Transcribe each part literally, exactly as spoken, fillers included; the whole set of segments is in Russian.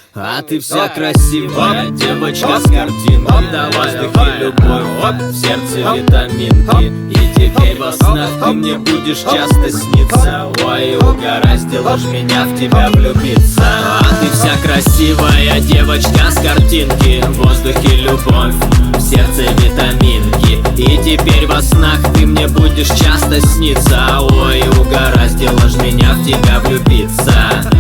А ты вся красивая девочка с картинки. На воздухе любовь, в сердце витаминки. И теперь во снах ты мне будешь часто сниться. Ой, угораздило ж меня в тебя влюбиться. А ты вся красивая девочка с картинки. В воздухе любовь, в сердце витаминки. И теперь во снах ты мне будешь часто сниться. Ой, угораздило ж меня в тебя влюбиться.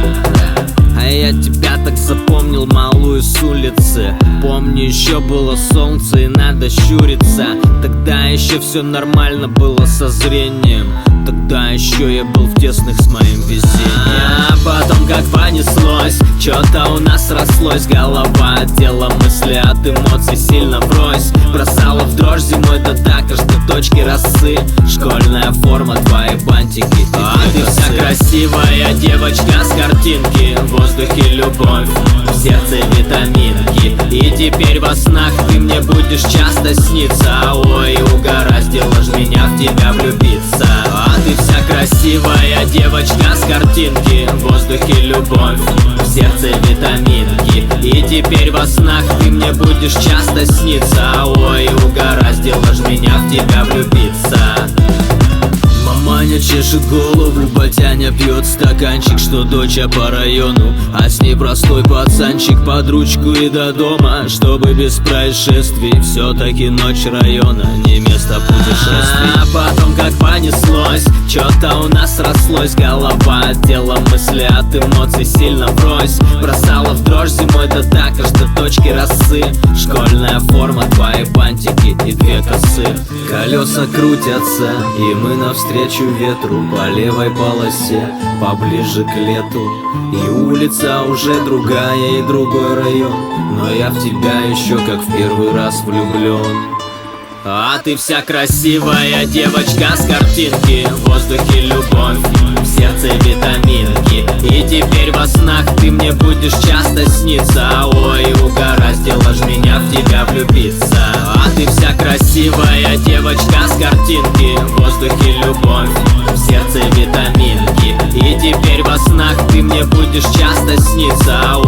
А я тебя так запомнил, малую с улицы. Помню, еще было солнце и надо щуриться. Тогда еще все нормально было со зрением. Тогда еще я был в тесных с моим везением. А потом как понеслось, что-то у нас рослось. Голова от дела, мысли от эмоций сильно врозь. Бросала в дрожь зимой, да так аж до точки росы. Школьная форма, твои бантики. А ты вся красивая девочка с картинки. В воздухе любовь, в сердце витаминки. И теперь во снах ты мне будешь часто сниться. Ой, угораздило ж меня в тебя влюбиться. А ты вся красивая девочка с картинки. В воздухе любовь, в сердце витаминки. И теперь во снах ты мне будешь часто сниться. Ой, угораздило ж меня в тебя влюбиться. Маманя чешет голову, батяня пьет стаканчик, что доча по району, а с ней простой пацанчик под ручку и до дома, чтобы без происшествий. Все-таки ночь района, не место путешествий. А потом как понеслось, что-то у нас рослось. Голова от дела, мысли от эмоций сильно врозь. Бросала в дрожь зимой, да так аж до точки росы. Школьная форма, твои бантики и две косы. Колеса крутятся, и мы навстречу ветру по левой полосе, поближе к лету. И улица уже другая и другой район, но я в тебя еще как в первый раз влюблен. А ты вся красивая девочка с картинки. В воздухе любовь, в сердце витаминки. И теперь во снах ты мне будешь часто сниться. Ой, угораздило ж меня в тебя влюбиться. А ты вся красивая девочка с картинки. В воздухе любовь, в сердце витаминки. И теперь во снах ты мне будешь часто сниться.